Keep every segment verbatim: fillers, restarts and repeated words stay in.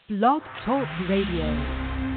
Blog Talk Radio.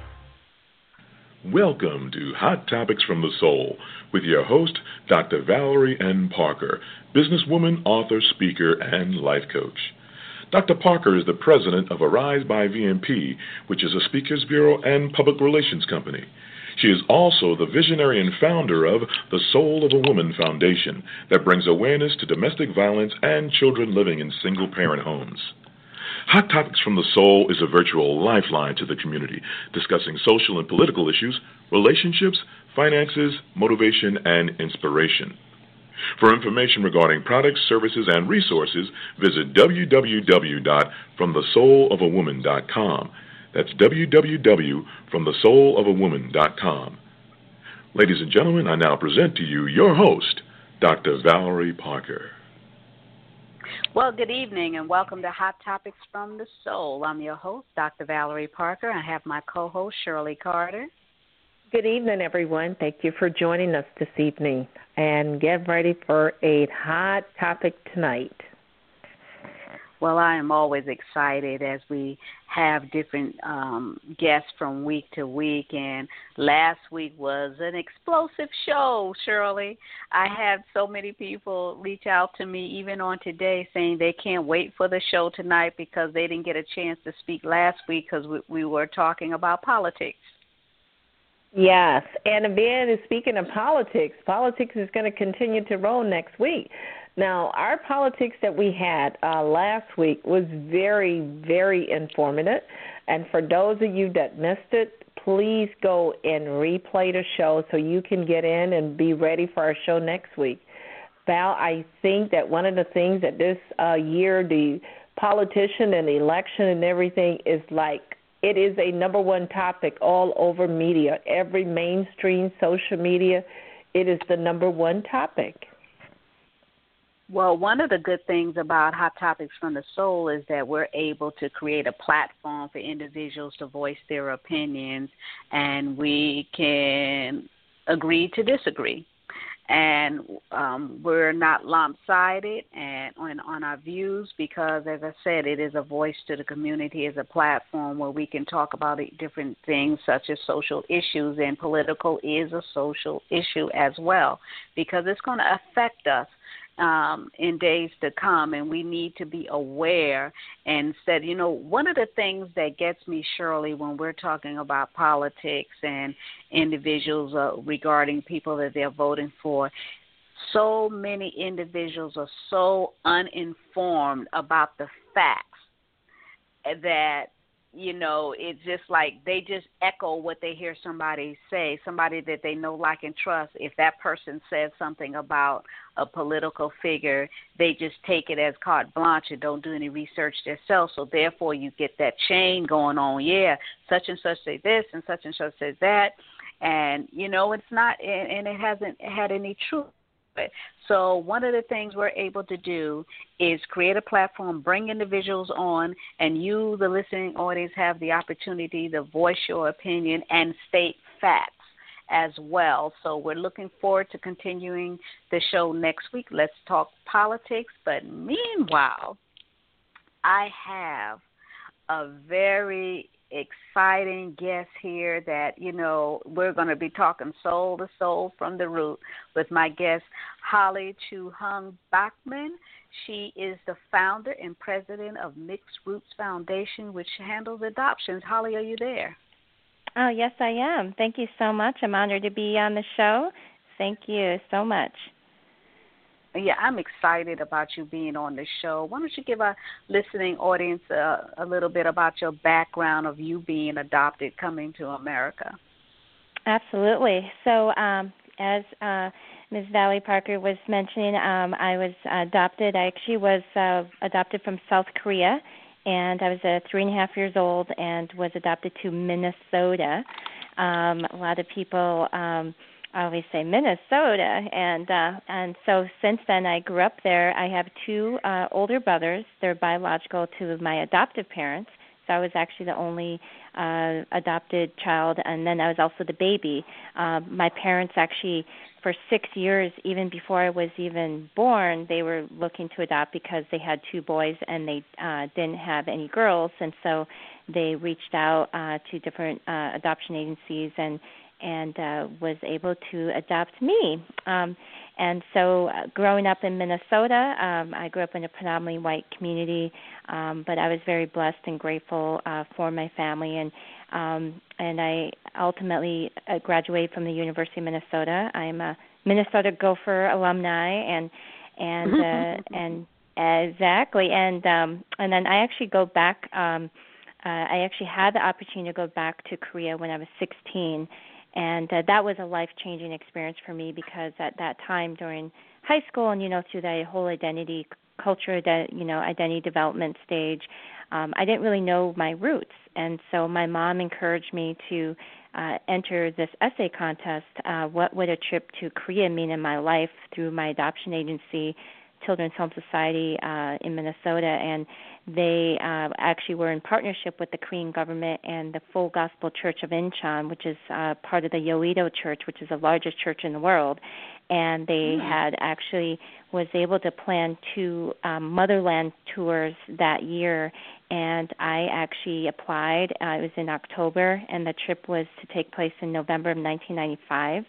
Welcome to Hot Topics from the Soul with your host, Doctor Valerie N. Parker, businesswoman, author, speaker, and life coach. Doctor Parker is the president of Arise by V M P, which is a speakers bureau and public relations company. She is also the visionary and founder of the Soul of a Woman Foundation that brings awareness to domestic violence and children living in single-parent homes. Hot Topics from the Soul is a virtual lifeline to the community, discussing social and political issues, relationships, finances, motivation, and inspiration. For information regarding products, services, and resources, visit w w w dot from the soul of a woman dot com. That's w w w dot from the soul of a woman dot com. Ladies and gentlemen, I now present to you your host, Doctor Valerie Parker. Well, good evening and welcome to Hot Topics from the Soul. I'm your host, Doctor Valerie Parker. I have my co-host, Shirley Carter. Good evening, everyone. Thank you for joining us this evening. And get ready for a hot topic tonight. Well, I am always excited as we have different um, guests from week to week, and last week was an explosive show, Shirley. I had so many people reach out to me, even on today, saying they can't wait for the show tonight because they didn't get a chance to speak last week because we, we were talking about politics. Yes, and again, speaking of politics, politics is going to continue to roll next week. Now, our politics that we had uh, last week was very, very informative. And for those of you that missed it, please go and replay the show so you can get in and be ready for our show next week. Val, I think that one of the things that this uh, year, the politician and the election and everything is like, it is a number one topic all over media. Every mainstream social media, it is the number one topic. Well, one of the good things about Hot Topics from the Soul is that we're able to create a platform for individuals to voice their opinions, and we can agree to disagree. And um, we're not lopsided and on, on our views because, as I said, it is a voice to the community, is a platform where we can talk about different things such as social issues, and political is a social issue as well because it's going to affect us Um, in days to come, and we need to be aware. And said, you know, one of the things that gets me, Shirley, when we're talking about politics and individuals uh, regarding people that they're voting for, so many individuals are so uninformed about the facts that, you know, it's just like they just echo what they hear somebody say, somebody that they know, like, and trust. If that person says something about a political figure, they just take it as carte blanche and don't do any research themselves. So therefore you get that chain going on. Yeah, such and such say this and such and such says that. And, you know, it's not, and, and it hasn't had any truth. So one of the things we're able to do is create a platform, bring individuals on, and you, the listening audience, have the opportunity to voice your opinion and state facts as well. So we're looking forward to continuing the show next week. Let's talk politics. But meanwhile, I have a very exciting guest here that, you know, we're going to be talking soul to soul from the root with my guest, Holly Chu Hung Bachman. She is the founder and president of Mixed Roots Foundation, which handles adoptions. Holly, are you there? Oh, yes, I am. Thank you so much. I'm honored to be on the show. Thank you so much. Yeah, I'm excited about you being on the show. Why don't you give our listening audience a, a little bit about your background of you being adopted coming to America? Absolutely. So um, as uh, Miz Valerie Parker was mentioning, um, I was adopted. I actually was uh, adopted from South Korea, and I was uh, three and a half years old and was adopted to Minnesota. Um, a lot of people um, I always say Minnesota, and uh, and so since then I grew up there. I have two uh, older brothers. They're biological to my adoptive parents. I was actually the only uh, adopted child, and then I was also the baby. Uh, my parents actually, for six years, even before I was even born, they were looking to adopt because they had two boys and they uh, didn't have any girls, and so they reached out uh, to different uh, adoption agencies and and uh, was able to adopt me. Um, and so uh, growing up in Minnesota, um, I grew up in a predominantly white community, um, but I was very blessed and grateful uh, for my family. And um, and I ultimately uh, graduated from the University of Minnesota. I'm a Minnesota Gopher alumni, and and uh, and exactly. And um, and then I actually go back. Um, uh, I actually had the opportunity to go back to Korea when I was sixteen. And uh, that was a life-changing experience for me because at that time during high school and, you know, through the whole identity, culture, you know, identity development stage, um, I didn't really know my roots. And so my mom encouraged me to uh, enter this essay contest, uh, what would a trip to Korea mean in my life through my adoption agency, Children's Home Society uh, in Minnesota, and they uh, actually were in partnership with the Korean government and the Full Gospel Church of Incheon, which is uh, part of the Yoido Church, which is the largest church in the world. And they mm-hmm. had actually was able to plan two um, motherland tours that year, and I actually applied. Uh, it was in October, and the trip was to take place in November of nineteen ninety-five.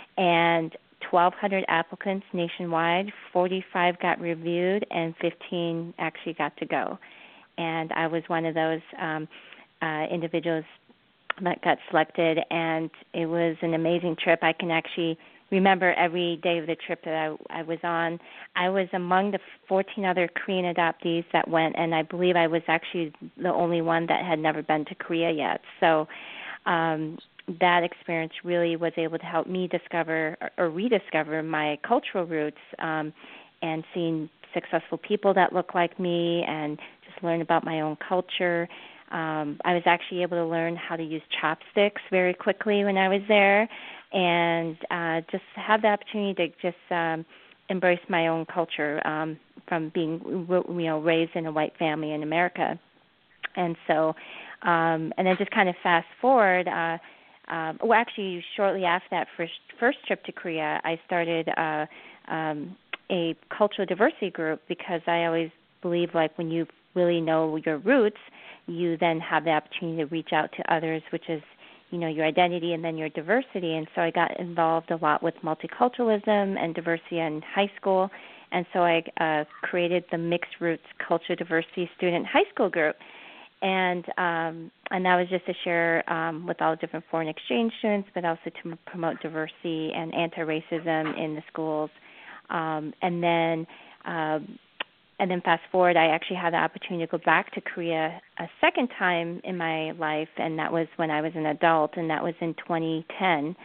And twelve hundred applicants nationwide, forty-five got reviewed, and fifteen actually got to go. And I was one of those um, uh, individuals that got selected, and it was an amazing trip. I can actually remember every day of the trip that I, I was on. I was among the fourteen other Korean adoptees that went, and I believe I was actually the only one that had never been to Korea yet. So um, that experience really was able to help me discover or rediscover my cultural roots um, and seeing successful people that look like me and just learn about my own culture. Um, I was actually able to learn how to use chopsticks very quickly when I was there, and uh, just have the opportunity to just um, embrace my own culture um, from being, you know, raised in a white family in America. And so, um, and then just kind of fast forward. Uh, um, well, actually, shortly after that first first trip to Korea, I started uh, um, a cultural diversity group because I always believe, like, when you really know your roots, you then have the opportunity to reach out to others, which is, you know, your identity and then your diversity. And so I got involved a lot with multiculturalism and diversity in high school. And so I uh, created the Mixed Roots Culture Diversity Student High School group. And um, and that was just to share um, with all the different foreign exchange students, but also to promote diversity and anti-racism in the schools. Um, and then um, and then fast forward, I actually had the opportunity to go back to Korea a second time in my life, and that was when I was an adult, and that was in twenty ten.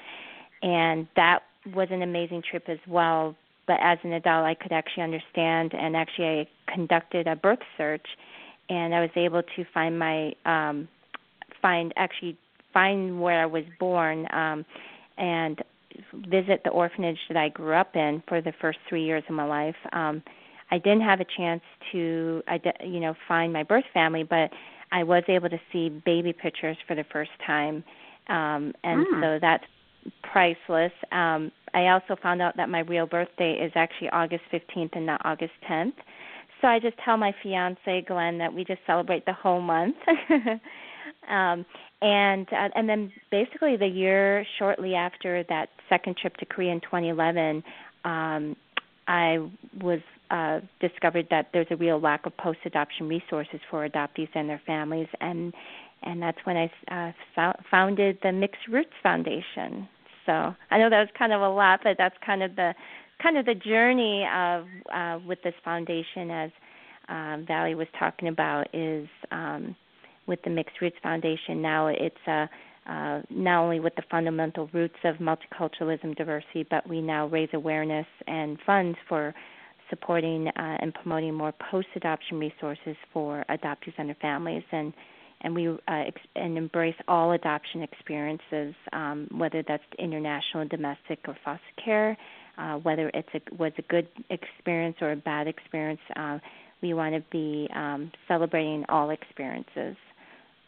And that was an amazing trip as well. But as an adult, I could actually understand, and actually I conducted a birth search, and I was able to find my um, find actually find where I was born um, and visit the orphanage that I grew up in for the first three years of my life. Um, I didn't have a chance to, you know, find my birth family, but I was able to see baby pictures for the first time, um, and mm. so that's priceless. Um, I also found out that my real birthday is actually August fifteenth and not August tenth. So I just tell my fiance Glenn that we just celebrate the whole month. um, and uh, and then basically the year shortly after that second trip to Korea in twenty eleven, um, I was uh, discovered that there's a real lack of post-adoption resources for adoptees and their families, and and that's when I uh, so- founded the Mixed Roots Foundation. So I know that was kind of a lot, but that's kind of the kind of the journey of uh, with this foundation, as um, Valerie was talking about, is um, with the Mixed Roots Foundation. Now it's uh, uh, not only with the fundamental roots of multiculturalism, diversity, but we now raise awareness and funds for supporting uh, and promoting more post-adoption resources for adoptees and their families, and and we uh, ex- and embrace all adoption experiences, um, whether that's international, domestic, or foster care. Uh, whether it's a, was a good experience or a bad experience, uh, we want to be um, celebrating all experiences.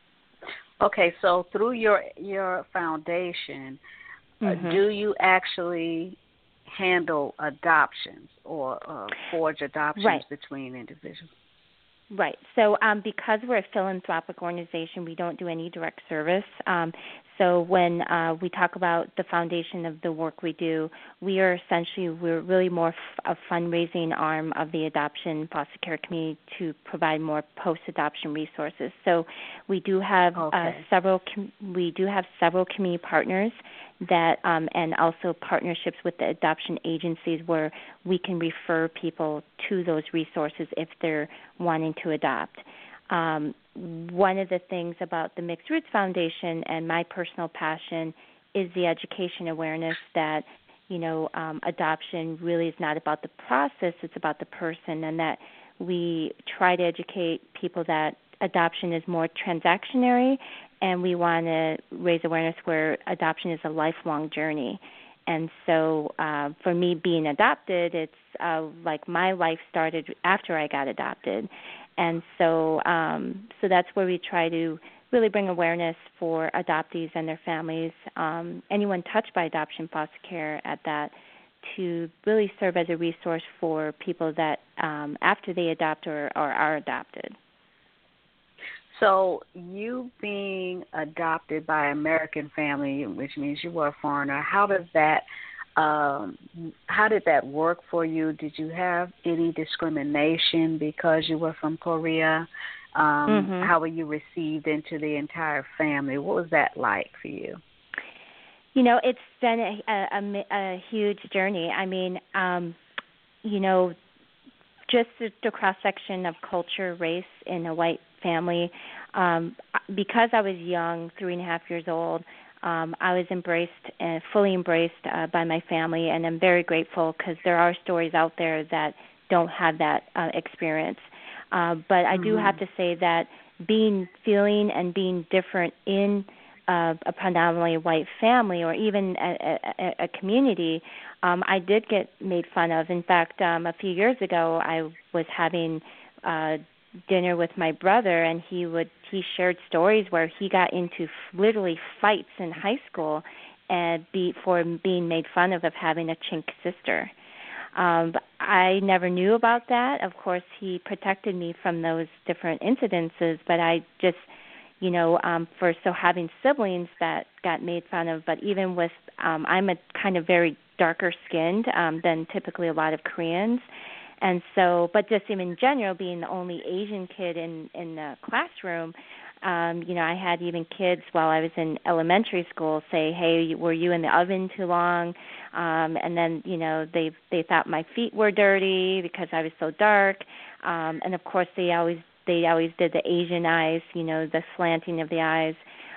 Okay, so through your your foundation, Mm-hmm. uh, do you actually handle adoptions or uh, forge adoptions Right. between individuals? Right. So um, because we're a philanthropic organization, we don't do any direct service. Um, so when uh, we talk about the foundation of the work we do, we are essentially, we're really more f- a fundraising arm of the adoption foster care community to provide more post-adoption resources. So we do have uh, Okay. several, com- we do have several community partners that, um, and also partnerships with the adoption agencies where we can refer people to those resources if they're wanting to adopt. Um, one of the things about the Mixed Roots Foundation and my personal passion is the education awareness that, you know, um, adoption really is not about the process, it's about the person, and that we try to educate people that adoption is more transactionary, and we want to raise awareness where adoption is a lifelong journey. And so uh, for me being adopted, it's uh, like my life started after I got adopted. And so um, so that's where we try to really bring awareness for adoptees and their families, um, anyone touched by adoption foster care at that, to really serve as a resource for people that um, after they adopt or, or are adopted. So you being adopted by an American family, which means you were a foreigner, how does that, um, how did that work for you? Did you have any discrimination because you were from Korea? Um, Mm-hmm. How were you received into the entire family? What was that like for you? You know, it's been a, a, a, a huge journey. I mean, um, you know, just the, the cross-section of culture, race in a white family. Um, because I was young, three and a half years old, um, I was embraced, uh, fully embraced uh, by my family, and I'm very grateful because there are stories out there that don't have that uh, experience. Uh, but I do Mm-hmm. have to say that being, feeling and being different in uh, a predominantly white family or even a, a, a community, um, I did get made fun of. In fact, um, a few years ago, I was having uh, dinner with my brother, and he would he shared stories where he got into f- literally fights in high school, and be for being made fun of of having a chink sister. Um, but I never knew about that. Of course, he protected me from those different incidences, but I just, you know, um, for so having siblings that got made fun of, but even with, um, I'm a kind of very darker skinned um, than typically a lot of Koreans. And so, but just in general, being the only Asian kid in, in the classroom, um, you know, I had even kids while I was in elementary school say, hey, were you in the oven too long? Um, and then, you know, they they thought my feet were dirty because I was so dark. Um, and, of course, they always they always did the Asian eyes, you know, the slanting of the eyes.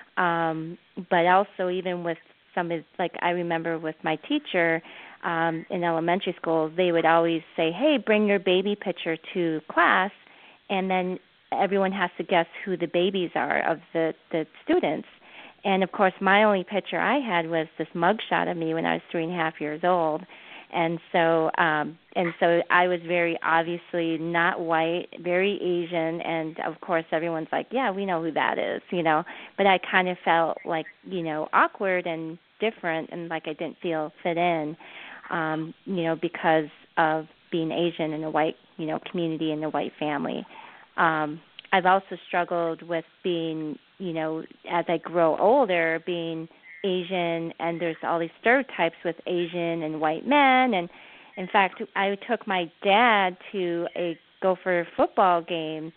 Um, but also even with some of, like I remember with my teacher um, in elementary school, they would always say, hey, bring your baby picture to class, and then everyone has to guess who the babies are of the, the students. And, of course, my only picture I had was this mugshot of me when I was three and a half years old. And so um, and so I was very obviously not white, very Asian, and, of course, everyone's like, yeah, we know who that is, you know. But I kind of felt like, you know, awkward and different and like I didn't feel fit in, um, you know, because of being Asian in a white, you know, community in a white family. Um, I've also struggled with being, you know, as I grow older, being Asian, and there's all these stereotypes with Asian and white men. And in fact, I took my dad to a Gopher football game,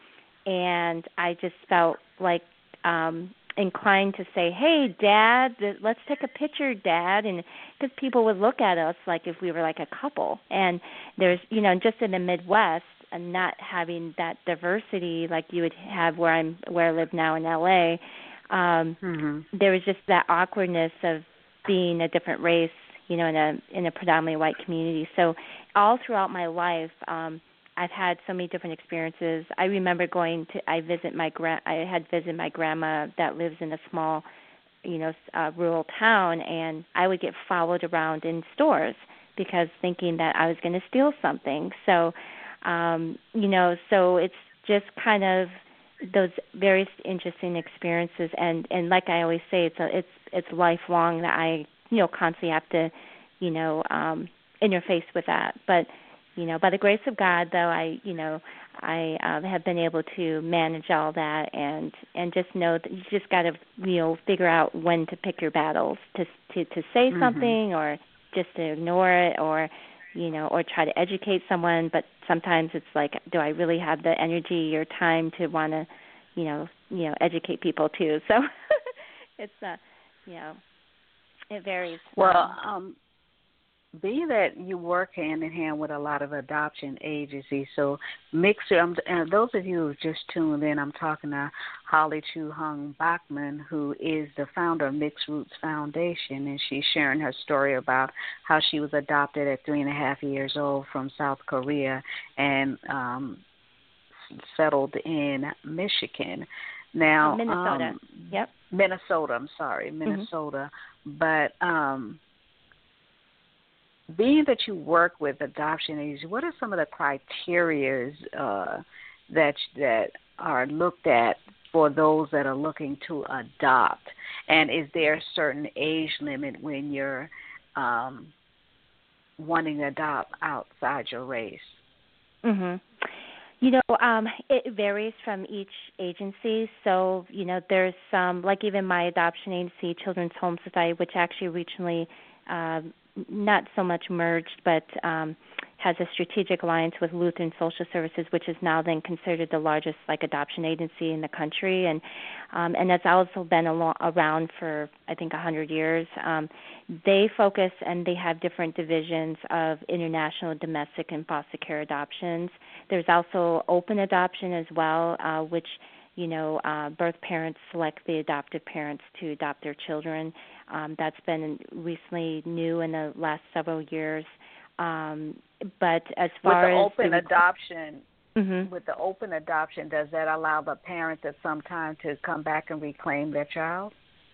and I just felt like um, inclined to say, "Hey, Dad, let's take a picture, Dad," and because people would look at us like if we were like a couple. And there's, you know, just in the Midwest, and not having that diversity like you would have where I'm where I live now in L A. Um, mm-hmm. There was just that awkwardness of being a different race, you know, in a in a predominantly white community. So all throughout my life, um, I've had so many different experiences. I remember going to I visit my gra- I had visited my grandma that lives in a small, you know, uh, rural town, and I would get followed around in stores because thinking that I was going to steal something. So, um, you know, so it's just kind of those various interesting experiences, and, and like I always say, it's a, it's it's lifelong that I you know constantly have to you know um, interface with that. But you know, by the grace of God, though, I you know I uh, have been able to manage all that, and and just know that you just got to you know figure out when to pick your battles, to to to say Mm-hmm. something, or just to ignore it, or you know, or try to educate someone, but sometimes it's like, do I really have the energy or time to want to, you know, you know, educate people too? So it's, uh, you know, it varies. Well, um, being that you work hand in hand with a lot of adoption agencies, so Mixed, um, and those of you who just tuned in, I'm talking to Holly Chu Hung Bachman, who is the founder of Mixed Roots Foundation, and she's sharing her story about how she was adopted at three and a half years old from South Korea and um, settled in Michigan. Now, oh, Minnesota. Um, yep. Minnesota. I'm sorry, Minnesota, mm-hmm. but. Um, Being that you work with adoption agencies, what are some of the criteria uh, that that are looked at for those that are looking to adopt? And is there a certain age limit when you're um, wanting to adopt outside your race? Mhm. You know, um, it varies from each agency. So, you know, there's some, like even my adoption agency, Children's Home Society, which actually recently um, not so much merged, but um, has a strategic alliance with Lutheran Social Services, which is now then considered the largest like adoption agency in the country, and um, and that's also been alo- around for I think a hundred years. Um, they focus and they have different divisions of international, domestic, and foster care adoptions. There's also open adoption as well, uh, which you know, uh, birth parents select the adoptive parents to adopt their children. Um, that's been recently new in the last several years. Um, but as far with the as open the, adoption, mm-hmm. with the open adoption, does that allow the parents at some time to come back and reclaim their child?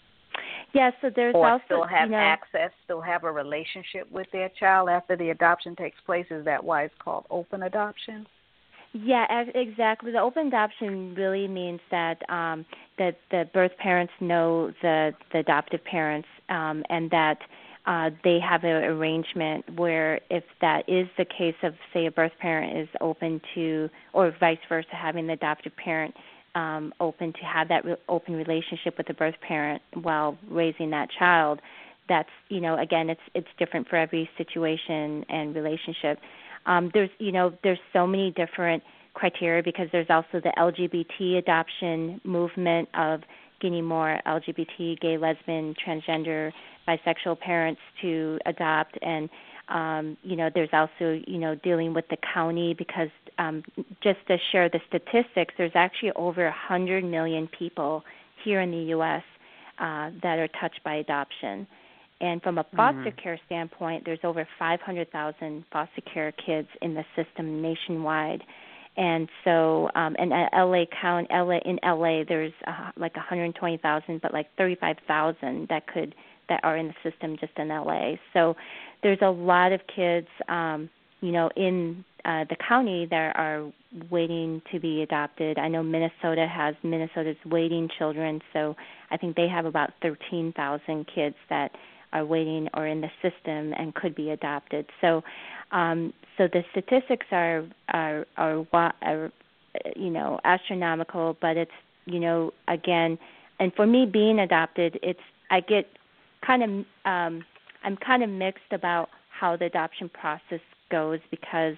Yeah, so there's or also still have you know, access, still have a relationship with their child after the adoption takes place. Is that why it's called open adoption? Yeah, exactly. The open adoption really means that um, that the birth parents know the, the adoptive parents, um, and that uh, they have an arrangement where if that is the case of, say, a birth parent is open to, or vice versa, having the adoptive parent um, open to have that re- open relationship with the birth parent while raising that child, that's, you know, again, it's it's different for every situation and relationship. Um, there's, you know, there's so many different criteria because there's also the L G B T adoption movement of getting more L G B T, gay, lesbian, transgender, bisexual parents to adopt. And, um, you know, there's also, you know, dealing with the county because um, just to share the statistics, there's actually over one hundred million people here in the U S uh, that are touched by adoption. And from a foster mm-hmm. care standpoint, there's over five hundred thousand foster care kids in the system nationwide. And so, um, in L A County, L A in L A, there's uh, like one hundred twenty thousand, but like thirty-five thousand that could that are in the system just in L A. So, there's a lot of kids, um, you know, in uh, the county that are waiting to be adopted. I know Minnesota has Minnesota's waiting children, so I think they have about thirteen thousand kids that are waiting or in the system and could be adopted. So, um, so the statistics are are, are are you know astronomical. But it's you know again, and for me being adopted, it's I get kind of um, I'm kind of mixed about how the adoption process goes because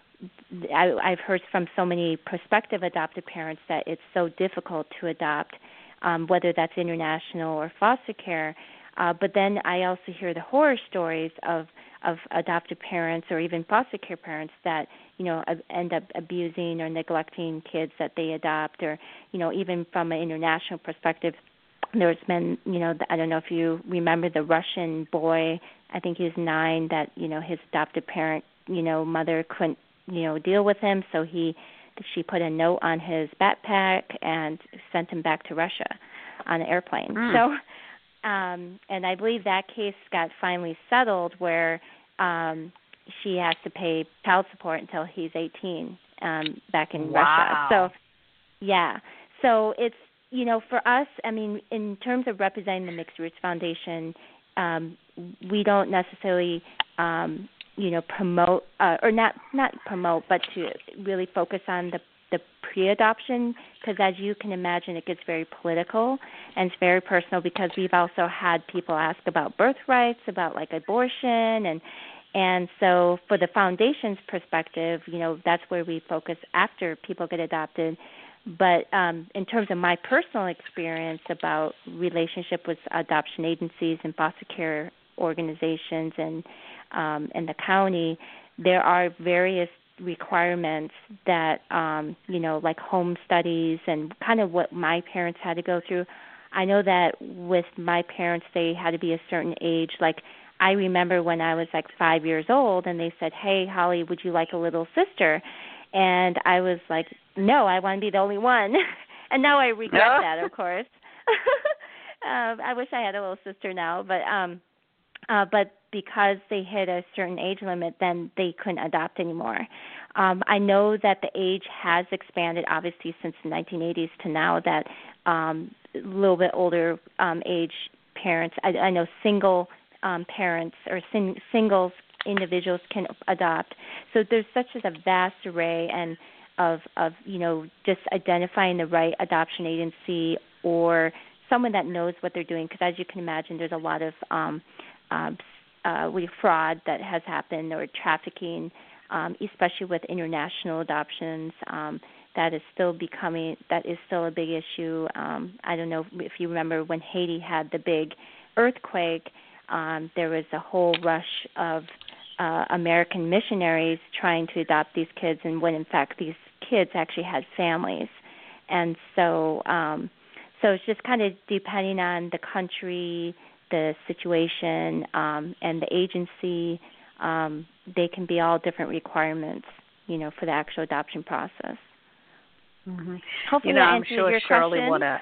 I, I've heard from so many prospective adoptive parents that it's so difficult to adopt, um, whether that's international or foster care. Uh, but then I also hear the horror stories of, of adoptive parents or even foster care parents that, you know, end up abusing or neglecting kids that they adopt, or, you know, even from an international perspective, there's been, you know, I don't know if you remember the Russian boy, I think he was nine, that, you know, his adoptive parent, you know, mother couldn't, you know, deal with him, so he, she put a note on his backpack and sent him back to Russia on an airplane. Mm. So, Um, and I believe that case got finally settled where um, she has to pay child support until he's eighteen um, back in wow. Russia. So, yeah. so it's, you know, for us, I mean, in terms of representing the Mixed Roots Foundation, um, we don't necessarily, um, you know, promote uh, or not not promote, but to really focus on the the pre-adoption, because as you can imagine, it gets very political and it's very personal, because we've also had people ask about birth rights, about like abortion, and and so for the foundation's perspective, you know, that's where we focus after people get adopted. But um, in terms of my personal experience about relationship with adoption agencies and foster care organizations and um, and the county, there are various requirements that, um, you know, like home studies and kind of what my parents had to go through. I know that with my parents, they had to be a certain age. Like I remember when I was like five years old and they said, "Hey, Holly, would you like a little sister?" And I was like, "No, I want to be the only one." And now I regret that, of course. um, I wish I had a little sister now, but um, uh, but because they hit a certain age limit, then they couldn't adopt anymore. Um, I know that the age has expanded, obviously, since the nineteen eighties to now, that um, a little bit older um, age parents, I, I know single um, parents or sing, singles individuals can adopt. So there's such a vast array and of, of, you know, just identifying the right adoption agency or someone that knows what they're doing, because as you can imagine, there's a lot of um, um, uh, fraud that has happened or trafficking, um, especially with international adoptions. Um, that is still becoming, that is still a big issue. Um, I don't know if you remember when Haiti had the big earthquake, um, there was a whole rush of uh, American missionaries trying to adopt these kids, and when in fact these kids actually had families. And so um, so it's just kind of depending on the country, the situation, um, and the agency. Um, they can be all different requirements, you know, for the actual adoption process. Mm-hmm. Hopefully, you know, I I'm answered sure your Shirley question. wanna.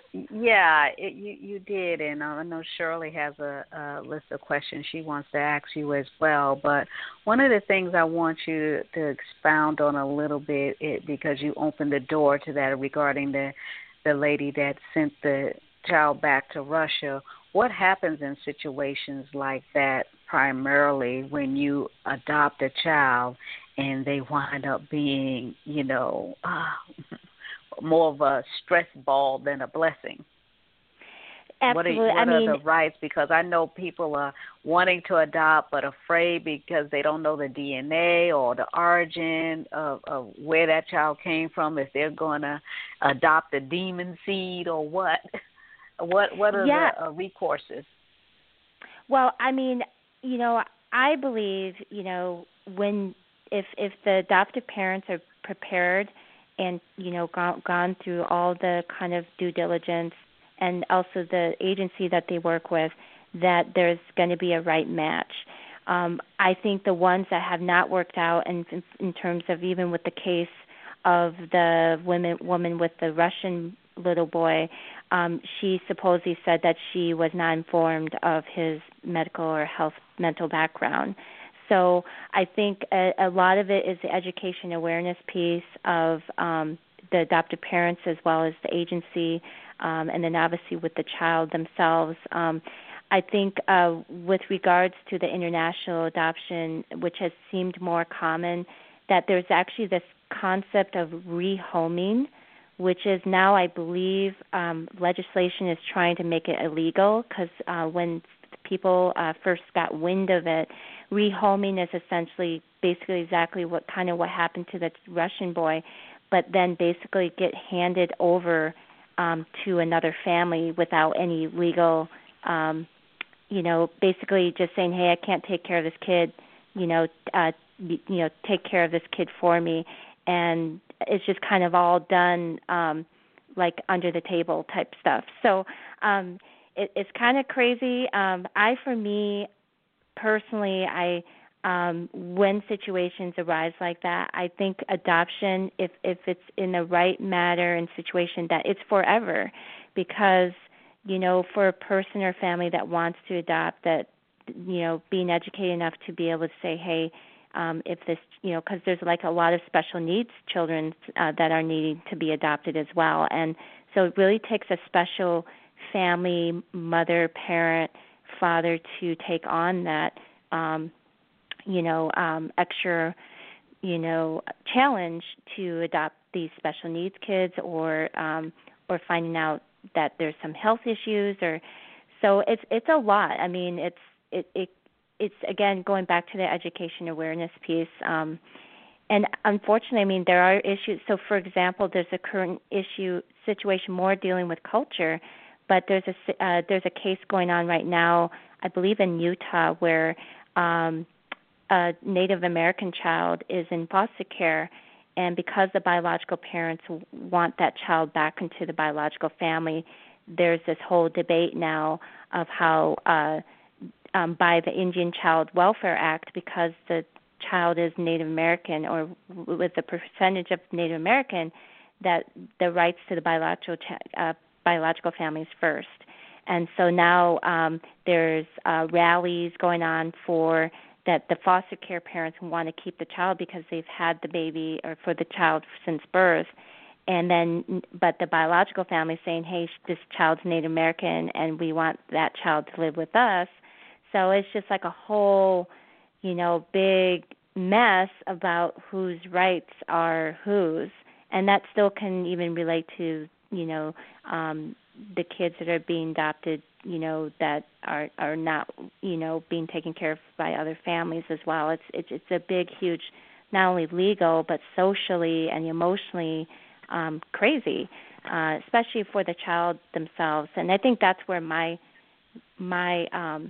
Yeah, it, you you did, and uh, I know Shirley has a, a list of questions she wants to ask you as well. But one of the things I want you to, to expound on a little bit, it, because you opened the door to that regarding the the lady that sent the child back to Russia. What happens in situations like that, primarily when you adopt a child and they wind up being, you know, uh, more of a stress ball than a blessing? Absolutely. What are, what I are mean, the rights? Because I know people are wanting to adopt but afraid because they don't know the D N A or the origin of, of where that child came from, if they're going to adopt a demon seed or what. What what are yeah. the uh, recourses? Well, I mean, you know, I believe, you know, when if if the adoptive parents are prepared and, you know, gone, gone through all the kind of due diligence and also the agency that they work with, that there's going to be a right match. Um, I think the ones that have not worked out, in, in, in terms of even with the case of the women, woman with the Russian little boy, um, she supposedly said that she was not informed of his medical or health mental background. So I think a, a lot of it is the education awareness piece of um, the adoptive parents as well as the agency, um, and then obviously with the child themselves. Um, I think uh, with regards to the international adoption, which has seemed more common, that there's actually this concept of rehoming, which is now, I believe, um, legislation is trying to make it illegal, because uh, when people uh, first got wind of it, rehoming is essentially basically exactly what kind of what happened to the Russian boy, but then basically get handed over um, to another family without any legal, um, you know, basically just saying, hey, I can't take care of this kid, you know, uh, you, you know, take care of this kid for me. And it's just kind of all done um, like under the table type stuff. So um, it, it's kind of crazy. Um, I, for me, personally, I um, when situations arise like that, I think adoption, if if it's in the right matter and situation, that it's forever, because, you know, for a person or family that wants to adopt, that, you know, being educated enough to be able to say, hey, um, if this, you know, because there's like a lot of special needs children uh, that are needing to be adopted as well. And so it really takes a special family, mother, parent, father to take on that, um, you know, um, extra, you know, challenge to adopt these special needs kids, or um, or finding out that there's some health issues, or so it's it's a lot. I mean, it's it, it it's again going back to the education awareness piece. Um, and unfortunately, I mean, there are issues. So, for example, there's a current issue situation more dealing with culture, but there's a uh, there's a case going on right now, I believe in Utah, where um, a Native American child is in foster care, and because the biological parents want that child back into the biological family, there's this whole debate now of how uh, um, by the Indian Child Welfare Act, because the child is Native American, or with the percentage of Native American, that the rights to the biological uh, biological families first. And so now um, there's uh, rallies going on for that the foster care parents want to keep the child because they've had the baby or for the child since birth. And then, but the biological family saying, hey, this child's Native American and we want that child to live with us. So it's just like a whole, you know, big mess about whose rights are whose. And that still can even relate to, you know, um, the kids that are being adopted, you know, that are, are not, you know, being taken care of by other families as well. It's, it's, it's a big, huge, not only legal, but socially and emotionally um, crazy, uh, especially for the child themselves. And I think that's where my, my, um,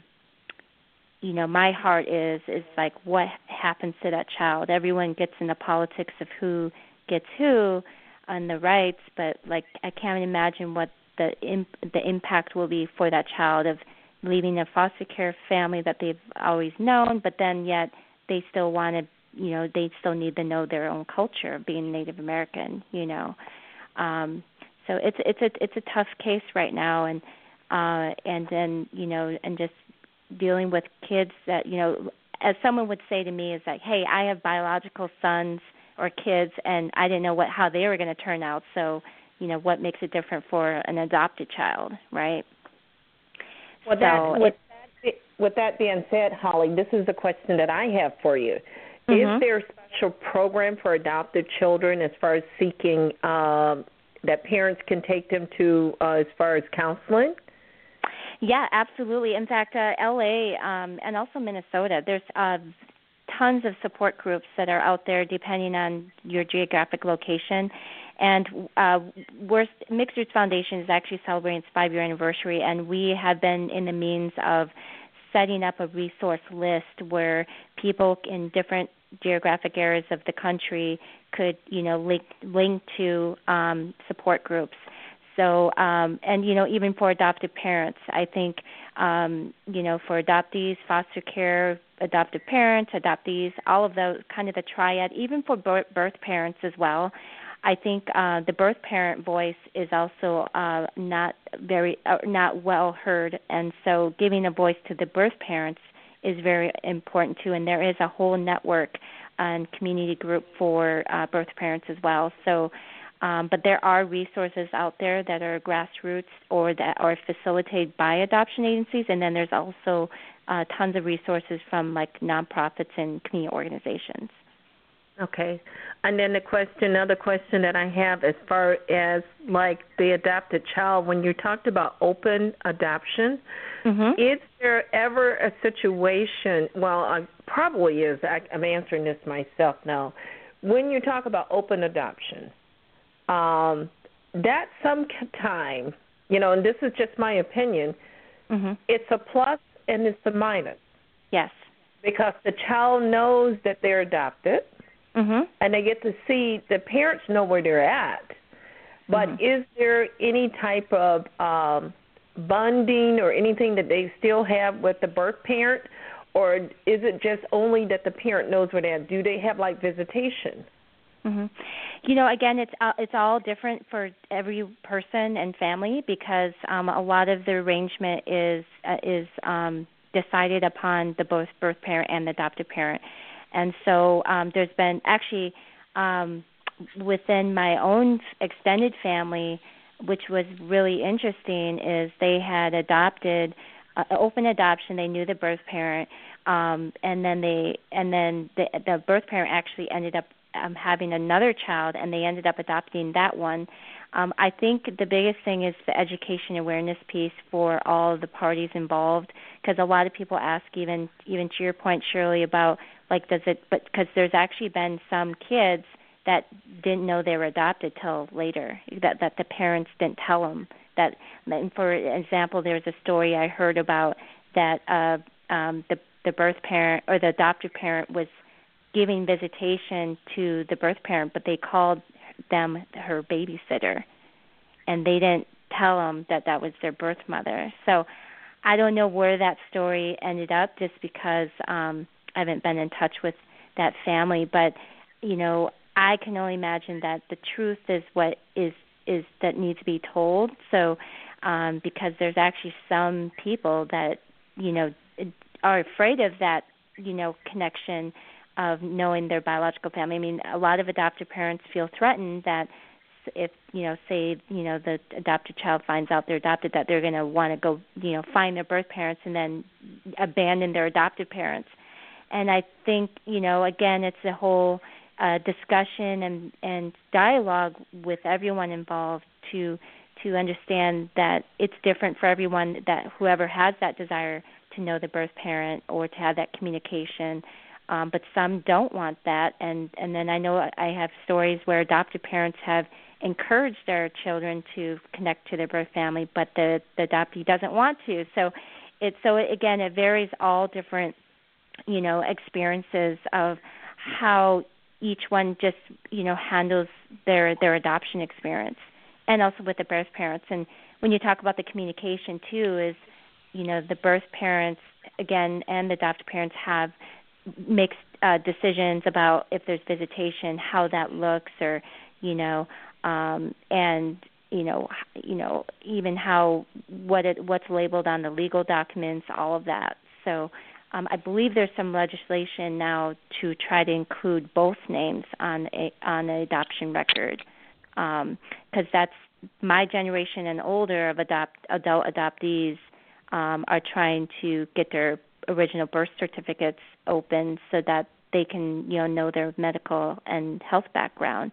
you know, my heart is, is like what happens to that child. Everyone gets into politics of who gets who on the rights, but like I can't imagine what the imp- the impact will be for that child of leaving a foster care family that they've always known, but then yet they still want to, you know, they still need to know their own culture, being Native American, you know. Um, so it's it's a it's a tough case right now, and uh, and then you know, and just dealing with kids that, you know, as someone would say to me is like, hey, I have biological sons or kids, and I didn't know what how they were going to turn out. So, you know, what makes it different for an adopted child, right? Well, so that, with, that, with that being said, Holly, this is the question that I have for you. Mm-hmm. Is there a special program for adopted children as far as seeking um, that parents can take them to uh, as far as counseling? Yeah, absolutely. In fact, uh, L A um, and also Minnesota, there's uh, tons of support groups that are out there depending on your geographic location. And uh, we're, Mixed Roots Foundation is actually celebrating its five-year anniversary, and we have been in the means of setting up a resource list where people in different geographic areas of the country could, you know, link, link to um, support groups. So, um, and, you know, even for adoptive parents, I think, um, you know, for adoptees, foster care, adoptive parents, adoptees, all of those, kind of the triad, even for birth parents as well. I think uh, the birth parent voice is also uh, not very, uh, not well heard, and so giving a voice to the birth parents is very important too. And there is a whole network and community group for uh, birth parents as well. So. Um, but there are resources out there that are grassroots or that are facilitated by adoption agencies, and then there's also uh, tons of resources from like nonprofits and community organizations. Okay, and then the question, another question that I have as far as like the adopted child, when you talked about open adoption, mm-hmm. is there ever a situation, well, I, probably is, I, I'm answering this myself now, when you talk about open adoption, Um, that sometime, you know, and this is just my opinion, mm-hmm. it's a plus and it's a minus. Yes. Because the child knows that they're adopted, mm-hmm. and they get to see, the parents know where they're at. But mm-hmm. is there any type of um, bonding or anything that they still have with the birth parent, or is it just only that the parent knows where they're at? Do they have, like, visitation? Mm-hmm. You know, again, it's uh, it's all different for every person and family because um, a lot of the arrangement is uh, is um, decided upon the both birth parent and the adoptive parent. And so um, there's been actually um, within my own extended family, which was really interesting, is they had adopted uh, open adoption. They knew the birth parent, um, and then they and then the, the birth parent actually ended up um, having another child, and they ended up adopting that one. Um, I think the biggest thing is the education awareness piece for all the parties involved, because a lot of people ask, even even to your point, Shirley, about like does it, but because there's actually been some kids that didn't know they were adopted till later, that that the parents didn't tell them that. And for example, there's a story I heard about that uh, um, the the birth parent or the adoptive parent was giving visitation to the birth parent, but they called them her babysitter, and they didn't tell them that that was their birth mother. So I don't know where that story ended up, just because um, I haven't been in touch with that family. But you know, I can only imagine that the truth is what is is that needs to be told. So um, because there's actually some people that you know are afraid of that you know connection of knowing their biological family. I mean, a lot of adoptive parents feel threatened that if, you know, say, you know, the adopted child finds out they're adopted, that they're going to want to go, you know, find their birth parents and then abandon their adoptive parents. And I think, you know, again, it's a whole uh, discussion and, and dialogue with everyone involved to to understand that it's different for everyone, that whoever has that desire to know the birth parent or to have that communication. Um, but some don't want that, and, and then I know I have stories where adoptive parents have encouraged their children to connect to their birth family, but the, the adoptee doesn't want to. So, it's so again, it varies all different, you know, experiences of how each one just you know handles their their adoption experience, and also with the birth parents. And when you talk about the communication too, is you know the birth parents again and the adoptive parents have makes uh, decisions about if there's visitation, how that looks, or you know, um, and you know, you know, even how what it what's labeled on the legal documents, all of that. So, um, I believe there's some legislation now to try to include both names on a on an adoption record, because um, that's my generation and older of adopt adult adoptees um, are trying to get their original birth certificates open so that they can, you know, know their medical and health background.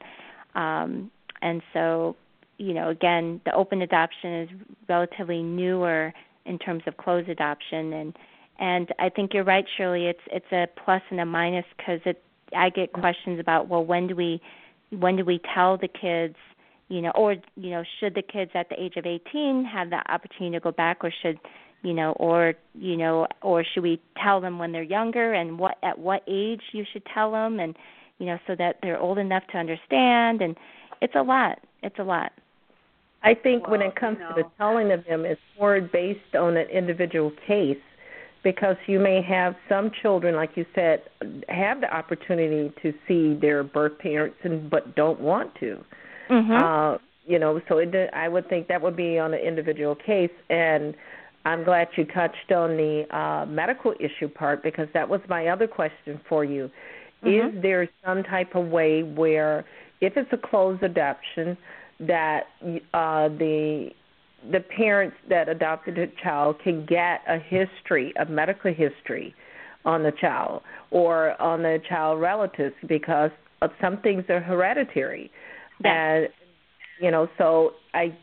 Um, and so, you know, again, the open adoption is relatively newer in terms of closed adoption. And, and I think you're right, Shirley, it's it's a plus and a minus, because it I get questions about, well, when do we when do we tell the kids, you know, or, you know, should the kids at the age of eighteen have the opportunity to go back, or should you know, or, you know, or should we tell them when they're younger, and what at what age you should tell them, and, you know, so that they're old enough to understand. And it's a lot. It's a lot. I think well, when it comes you know, to the telling of them, it's more based on an individual case, because you may have some children, like you said, have the opportunity to see their birth parents and but don't want to. Mm-hmm. Uh, you know, so it, I would think that would be on an individual case. And I'm glad you touched on the uh, medical issue part, because that was my other question for you. Mm-hmm. Is there some type of way where, if it's a closed adoption, that uh, the the parents that adopted a child can get a history, a medical history on the child or on the child relatives, because of some things are hereditary. Yeah. And, you know, so I...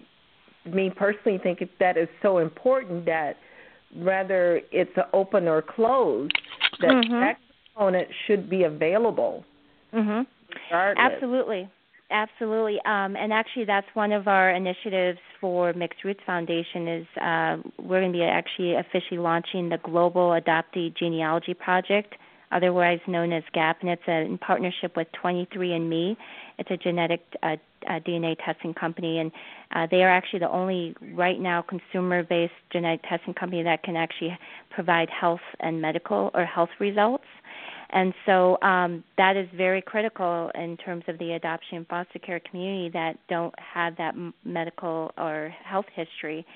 me personally think that is so important that whether it's open or closed, that mm-hmm. that component should be available. Mm-hmm. Absolutely. Absolutely. Um, and actually that's one of our initiatives for Mixed Roots Foundation is uh, we're going to be actually officially launching the Global Adoptee Genealogy Project, otherwise known as GAP, and it's a, in partnership with twenty-three and me. It's a genetic uh, uh, D N A testing company, and uh, they are actually the only, right now, consumer-based genetic testing company that can actually provide health and medical or health results. And so um, that is very critical in terms of the adoption and foster care community that don't have that m- medical or health history.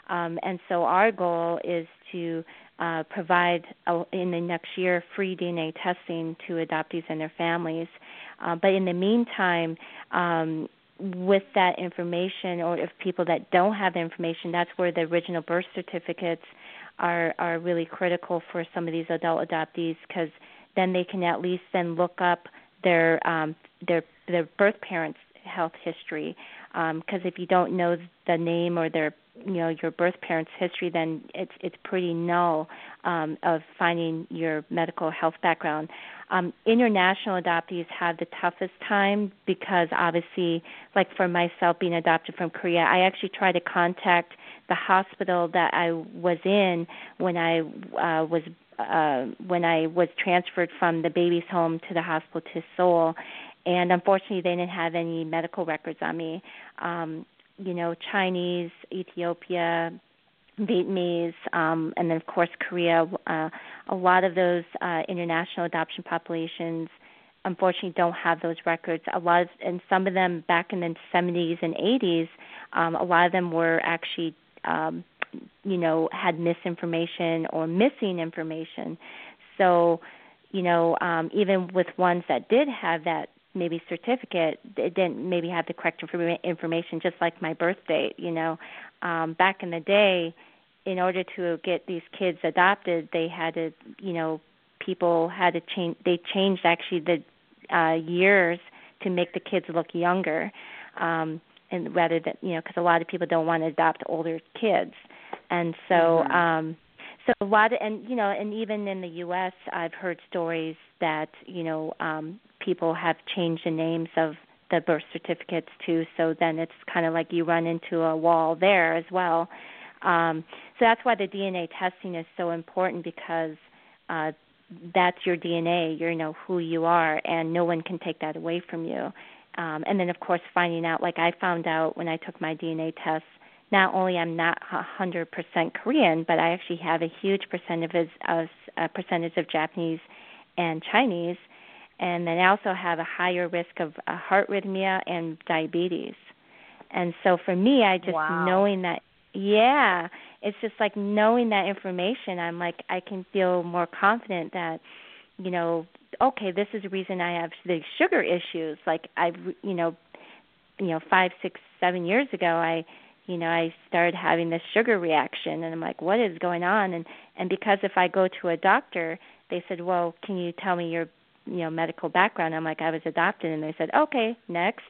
Um, and so our goal is to uh, provide uh, in the next year free D N A testing to adoptees and their families. Uh, but in the meantime, um, with that information, or if people that don't have the information, that's where the original birth certificates are, are really critical for some of these adult adoptees, because then they can at least then look up their um, their their birth parents' health history. Because um, if you don't know the name or their you know your birth parents' history, then it's it's pretty null um, of finding your medical health background. Um, international adoptees have the toughest time because obviously, like for myself being adopted from Korea, I actually tried to contact the hospital that I was in when I uh, was uh, when I was transferred from the baby's home to the hospital to Seoul, and unfortunately they didn't have any medical records on me. Um, you know, Chinese, Ethiopia, Vietnamese, um, and then of course Korea. Uh, a lot of those uh, international adoption populations, unfortunately, don't have those records. A lot, of, and some of them back in the seventies and eighties, um, a lot of them were actually, um, you know, had misinformation or missing information. So, you know, um, even with ones that did have that maybe certificate, it didn't maybe have the correct informa- information, just like my birth date. You know, um, back in the day, in order to get these kids adopted, they had to, you know, people had to change. They changed actually the uh, years to make the kids look younger, um, and rather than you know, because a lot of people don't want to adopt older kids, and so. Mm-hmm. Um, So a lot of, and you know, and even in the U S, I've heard stories that you know um, people have changed the names of the birth certificates too. So then it's kind of like you run into a wall there as well. Um, so that's why the D N A testing is so important, because uh, that's your D N A. You know who you are, and no one can take that away from you. Um, and then of course finding out, like I found out when I took my D N A test. Not only I'm not one hundred percent Korean, but I actually have a huge percentage of, a percentage of Japanese and Chinese, and then I also have a higher risk of uh, heart arrhythmia and diabetes. And so for me, I just wow. knowing that, yeah, it's just like knowing that information, I'm like, I can feel more confident that, you know, okay, this is the reason I have the sugar issues. Like I've, you know, you know, five, six, seven years ago, I you know, I started having this sugar reaction, and I'm like, what is going on? And and because if I go to a doctor, they said, well, can you tell me your, you know, medical background? I'm like, I was adopted, and they said, okay, next.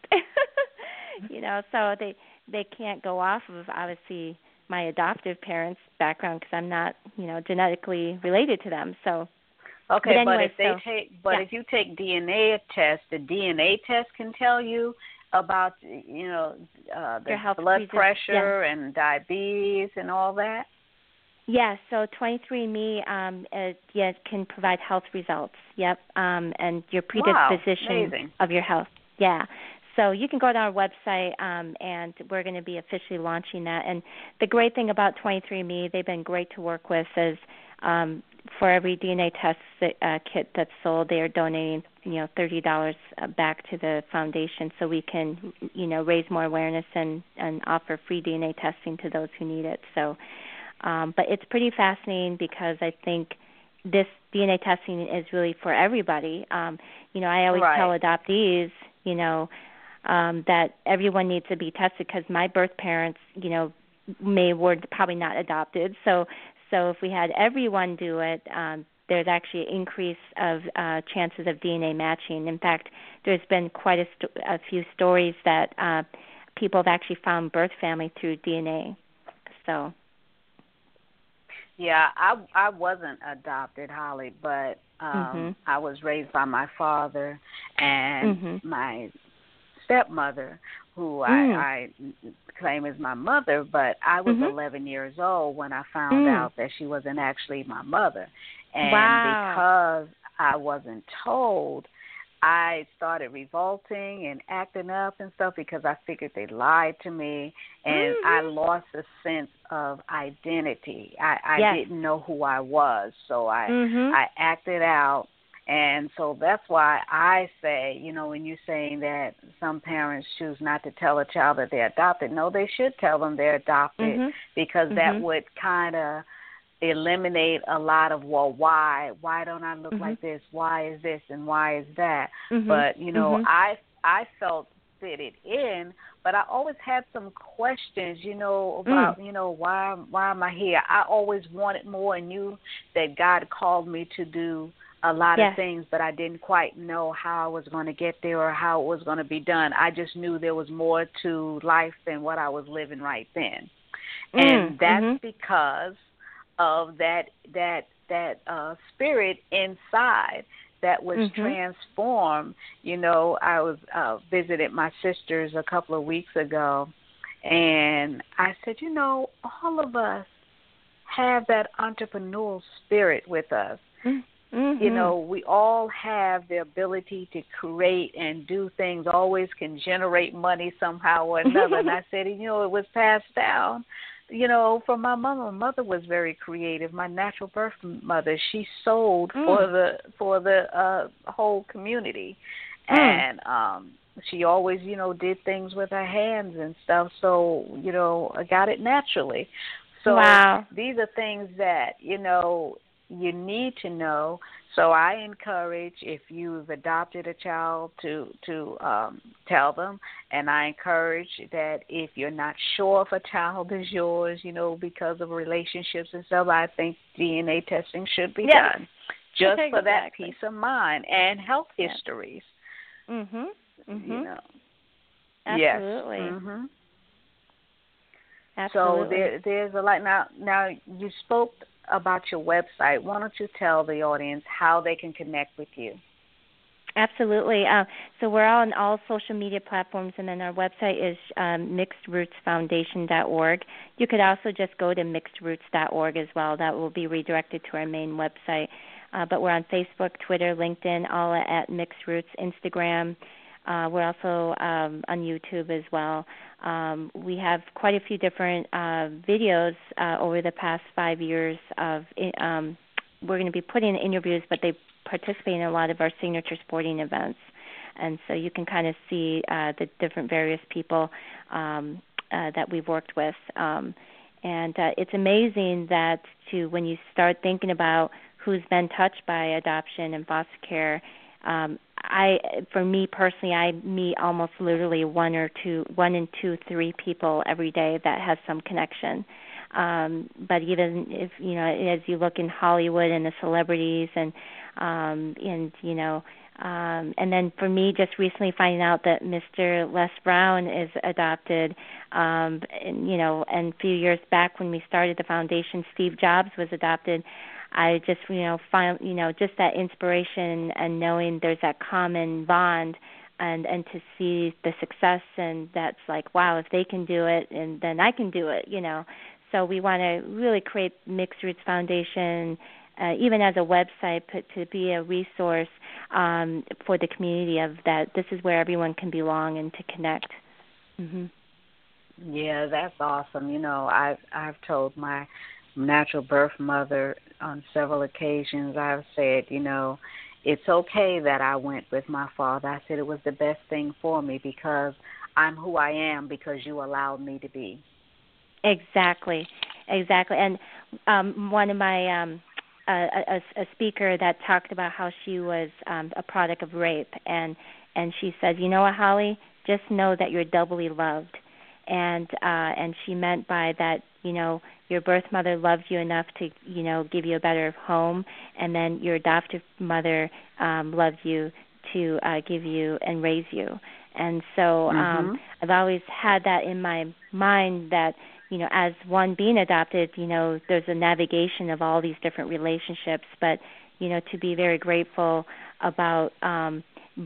you know, so they they can't go off of obviously my adoptive parents' background because I'm not, you know, genetically related to them. So. Okay, but, anyway, but if they so, take, but yeah. if you take D N A test, the D N A test can tell you about, you know, uh, the blood resist, pressure yeah. and diabetes and all that? Yes, yeah, so twenty-three and me, um, uh, yeah, can provide health results, yep, um, and your predisposition wow, of your health. Yeah, so you can go to our website, um, and we're going to be officially launching that. And the great thing about twenty-three and me, they've been great to work with, is um, for every D N A test uh, kit that's sold, they are donating, you know, thirty dollars back to the foundation, so we can, you know, raise more awareness and, and offer free D N A testing to those who need it. So, um, but it's pretty fascinating because I think this D N A testing is really for everybody. Um, you know, I always right. tell adoptees, you know, um, that everyone needs to be tested because my birth parents, you know, may were probably not adopted, so. So if we had everyone do it, um, there's actually an increase of uh, chances of D N A matching. In fact, there's been quite a, st- a few stories that uh, people have actually found birth family through D N A. So. Yeah, I I wasn't adopted, Holly, but um, mm-hmm. I was raised by my father and mm-hmm. my stepmother, who mm. I, I claim as my mother, but I was mm-hmm. eleven years old when I found mm. out that she wasn't actually my mother. And wow. because I wasn't told, I started revolting and acting up and stuff because I figured they lied to me, and mm-hmm. I lost a sense of identity. I, I yes. didn't know who I was, so I mm-hmm. I acted out, And so that's why I say, you know, when you're saying that some parents choose not to tell a child that they're adopted, no, they should tell them they're adopted mm-hmm. because mm-hmm. that would kind of eliminate a lot of, well, why? Why don't I look mm-hmm. like this? Why is this and why is that? Mm-hmm. But, you know, mm-hmm. I I felt fitted in, but I always had some questions, you know, about, mm. you know, why why am I here? I always wanted more and knew that God called me to do a lot yes. of things, but I didn't quite know how I was going to get there or how it was going to be done. I just knew there was more to life than what I was living right then. Mm. And that's mm-hmm. because of that that that uh, spirit inside that was mm-hmm. transformed. You know, I was uh, visited my sisters a couple of weeks ago, and I said, you know, all of us have that entrepreneurial spirit with us. Mm-hmm. You know, we all have the ability to create and do things, always can generate money somehow or another. And I said, you know, it was passed down, you know, from my mother. My mother was very creative. My natural birth mother, she sold mm. for the for the uh, whole community, mm. and um, she always, you know, did things with her hands and stuff. So, you know, I got it naturally. So wow. these are things that, you know, you need to know. So I encourage, if you've adopted a child, to to um, tell them. And I encourage that if you're not sure if a child is yours, you know, because of relationships and stuff, I think D N A testing should be yes. done just exactly. for that peace of mind and health yes. histories. Mhm. Mhm. You know. Absolutely. Yes. Mhm. Absolutely. So there, there's a lot. Now, now you spoke about your website. Why don't you tell the audience how they can connect with you? Absolutely. Uh, so we're on all social media platforms, and then our website is um, mixed roots foundation dot org. You could also just go to mixed roots dot org as well. That will be redirected to our main website. Uh, but we're on Facebook, Twitter, LinkedIn, all at Mixed Roots, Instagram. Uh, we're also um, on YouTube as well. Um, we have quite a few different uh, videos uh, over the past five years of, um, we're going to be putting in interviews, but they participate in a lot of our signature sporting events. And so you can kind of see uh, the different various people um, uh, that we've worked with. Um, and uh, it's amazing that to when you start thinking about who's been touched by adoption and foster care, Um, I, for me personally, I meet almost literally one or two, one in two, three people every day that has some connection. Um, but even if, you know, as you look in Hollywood and the celebrities and, um, and, you know, um, and then for me, just recently finding out that Mister Les Brown is adopted, um, and, you know, and a few years back when we started the foundation, Steve Jobs was adopted. I just, you know, find, you know, just that inspiration and knowing there's that common bond, and, and to see the success, and that's like, wow, if they can do it, and then I can do it, you know. So we want to really create Mixed Roots Foundation, uh, even as a website, put, to be a resource um, for the community of that this is where everyone can belong and to connect. Mm-hmm. Yeah, that's awesome. You know, I've I've told my natural birth mother on several occasions, I've said, you know, it's okay that I went with my father. I said it was the best thing for me because I'm who I am because you allowed me to be. Exactly, exactly. And um, one of my, um, a, a, a speaker that talked about how she was um, a product of rape, and, and she said, you know what, Holly, just know that you're doubly loved. And uh, and she meant by that, you know, your birth mother loved you enough to, you know, give you a better home, and then your adoptive mother um, loved you to uh, give you and raise you. And so um, mm-hmm. I've always had that in my mind that, you know, as one being adopted, you know, there's a navigation of all these different relationships, but, you know, to be very grateful about um,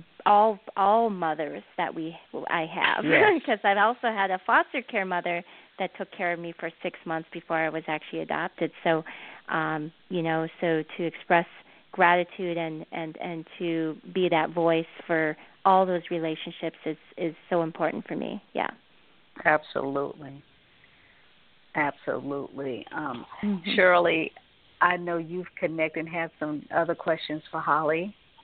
all all mothers that we I have, because yes. I've also had a foster care mother that took care of me for six months before I was actually adopted. So, um, you know, so to express gratitude and, and, and to be that voice for all those relationships is, is so important for me. Yeah. Absolutely. Absolutely. Um, mm-hmm. Shirley, I know you've connected and had some other questions for Holly.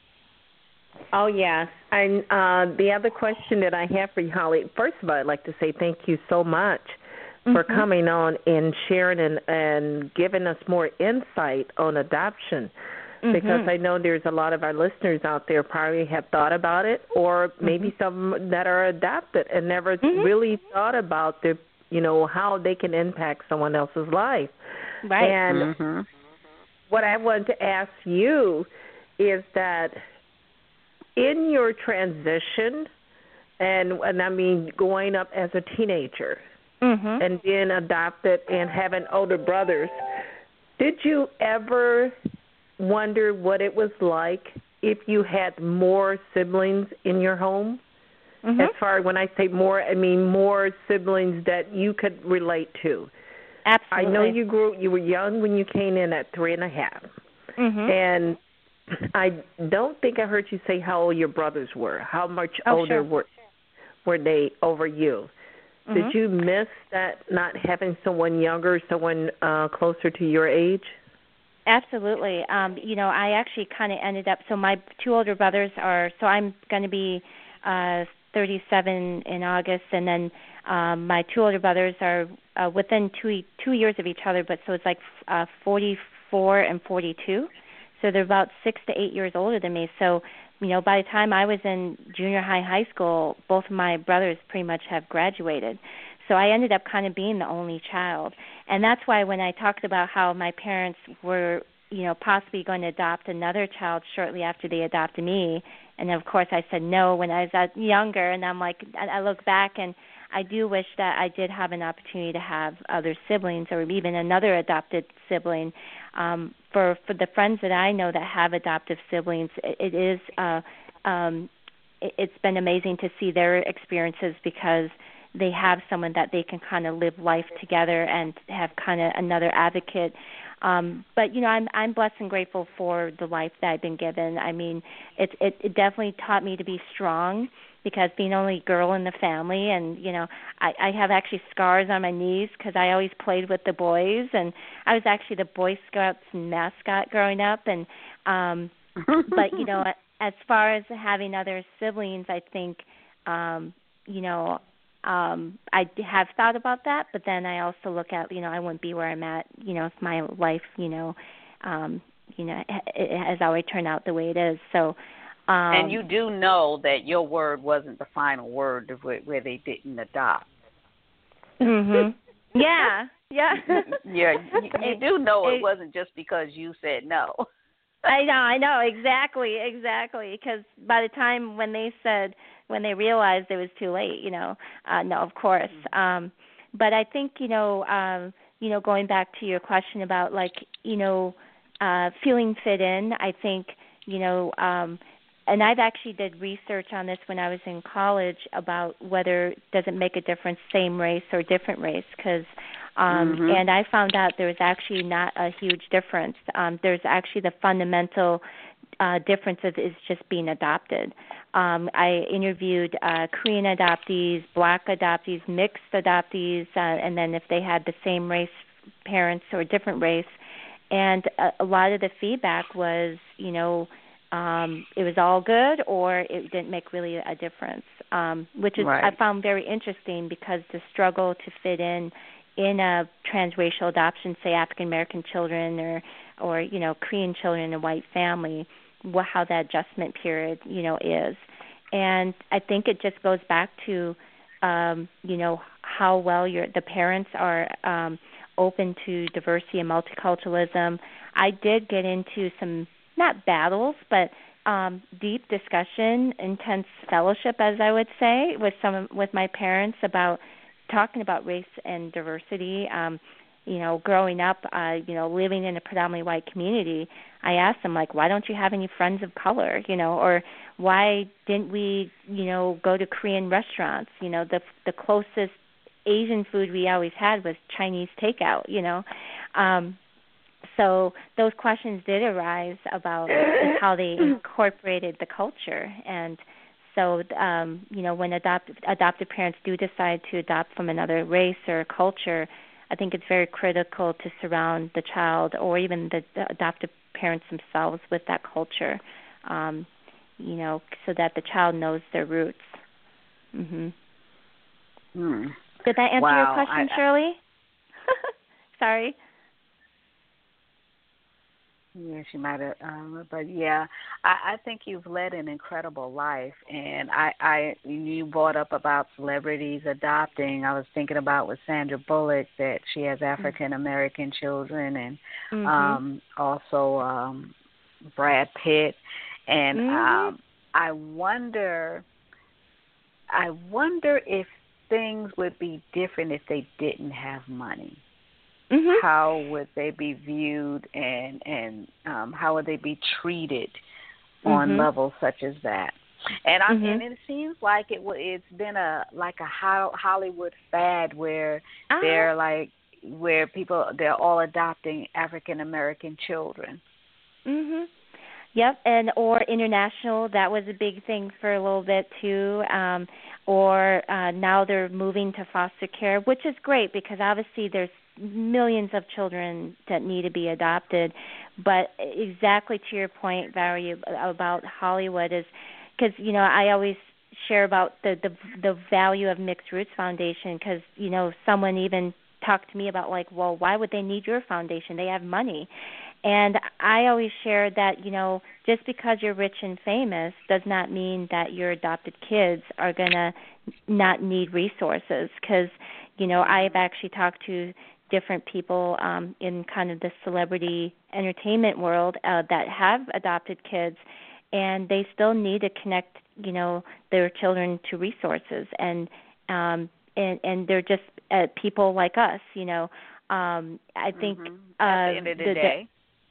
Oh, yes. And uh, the other question that I have for you, Holly, first of all, I'd like to say thank you so much for mm-hmm. coming on and sharing and, and giving us more insight on adoption. Mm-hmm. Because I know there's a lot of our listeners out there probably have thought about it, or maybe mm-hmm. some that are adopted and never mm-hmm. really thought about the, you know, how they can impact someone else's life. Right. And mm-hmm. what I wanted to ask you is that in your transition, and, and I mean going up as a teenager mm-hmm. and being adopted and having older brothers, did you ever wonder what it was like if you had more siblings in your home? Mm-hmm. As far as when I say more, I mean more siblings that you could relate to. Absolutely. I know you grew. You were young when you came in at three and a half, mm-hmm. and I don't think I heard you say how old your brothers were. How much oh, older sure. were were they over you? Mm-hmm. Did you miss that not having someone younger, someone uh, closer to your age? Absolutely. Um, you know, I actually kind of ended up, so my two older brothers are, so I'm going to be uh, thirty-seven in August, and then um, my two older brothers are uh, within two two years of each other, but so it's like uh, forty-four and forty-two. So they're about six to eight years older than me. So, you know, by the time I was in junior high, high school, both of my brothers pretty much have graduated. So I ended up kind of being the only child. And that's why when I talked about how my parents were, you know, possibly going to adopt another child shortly after they adopted me, and of course I said no when I was younger, and I'm like, I look back and I do wish that I did have an opportunity to have other siblings or even another adopted sibling. Um, for, for the friends that I know that have adoptive siblings, it, it is, uh, um, it, it's been amazing to see their experiences because they have someone that they can kind of live life together and have kind of another advocate. Um, but, you know, I'm I'm blessed and grateful for the life that I've been given. I mean, it, it, it definitely taught me to be strong because being the only girl in the family, and, you know, I, I have actually scars on my knees because I always played with the boys, and I was actually the Boy Scouts mascot growing up. And um, but, you know, as far as having other siblings, I think, um, you know, Um, I have thought about that, but then I also look at, you know, I wouldn't be where I'm at, you know, if my life, you know, um, you know, it, it has always turned out the way it is. So, um, and you do know that your word wasn't the final word of where, where they didn't adopt. Mhm. Yeah. Yeah. yeah. You, you it, do know it, it wasn't just because you said no. I know. I know exactly. Exactly. Because by the time when they said. when they realized it was too late, you know, uh, no, of course. Um, but I think, you know, um, you know, going back to your question about like, you know, uh, feeling fit in, I think, you know, um, and I've actually did research on this when I was in college about whether does it make a difference, same race or different race, because um, mm-hmm. and I found out there was actually not a huge difference. Um, there's actually the fundamental uh, difference of is just being adopted. Um, I interviewed uh, Korean adoptees, black adoptees, mixed adoptees, uh, and then if they had the same race parents or different race. And a, a lot of the feedback was, you know, um, it was all good or it didn't make really a difference, um, which is right. I found very interesting because the struggle to fit in in a transracial adoption, say African-American children or, or, you know, Korean children in a white family, what, how that adjustment period, you know, is. And I think it just goes back to, um, you know, how well your the parents are um, open to diversity and multiculturalism. I did get into some, not battles, but um, deep discussion, intense fellowship, as I would say, with some with my parents about talking about race and diversity. Um, you know, growing up, uh, you know, living in a predominantly white community, I asked them, like, why don't you have any friends of color, you know, or why didn't we, you know, go to Korean restaurants? You know, the the closest Asian food we always had was Chinese takeout, you know. Um, so those questions did arise about just how they incorporated the culture. And so, um, you know, when adopt, adoptive parents do decide to adopt from another race or culture, I think it's very critical to surround the child or even the, the adoptive parents themselves with that culture. Um, you know, so that the child knows their roots. Mhm. Hmm. Did that answer wow. your question, I, Shirley? Sorry. Yeah, she might have, um, but yeah, I, I think you've led an incredible life, and I, I, you brought up about celebrities adopting. I was thinking about with Sandra Bullock that she has African American children, and Mm-hmm. um, also um, Brad Pitt, and Mm-hmm. um, I wonder, I wonder if things would be different if they didn't have money. Mm-hmm. How would they be viewed, and and um, how would they be treated on Mm-hmm. levels such as that? And I Mm-hmm. and it seems like it it's been a like a Hollywood fad where uh-huh. they're like where people they're all adopting African American children. Mhm. Yep, and or international, that was a big thing for a little bit too. Um, or uh, now they're moving to foster care, which is great because obviously there's millions of children that need to be adopted. But exactly to your point, Valerie, about Hollywood is because, you know, I always share about the, the, the value of Mixed Roots Foundation because, you know, someone even talked to me about like, well, why would they need your foundation? They have money. And I always share that, you know, just because you're rich and famous does not mean that your adopted kids are going to not need resources because, you know, I've actually talked to different people um, in kind of the celebrity entertainment world uh, that have adopted kids, and they still need to connect, you know, their children to resources. And um, and, and they're just uh, people like us, you know. Um, I think mm-hmm. uh, at the end of the, the day.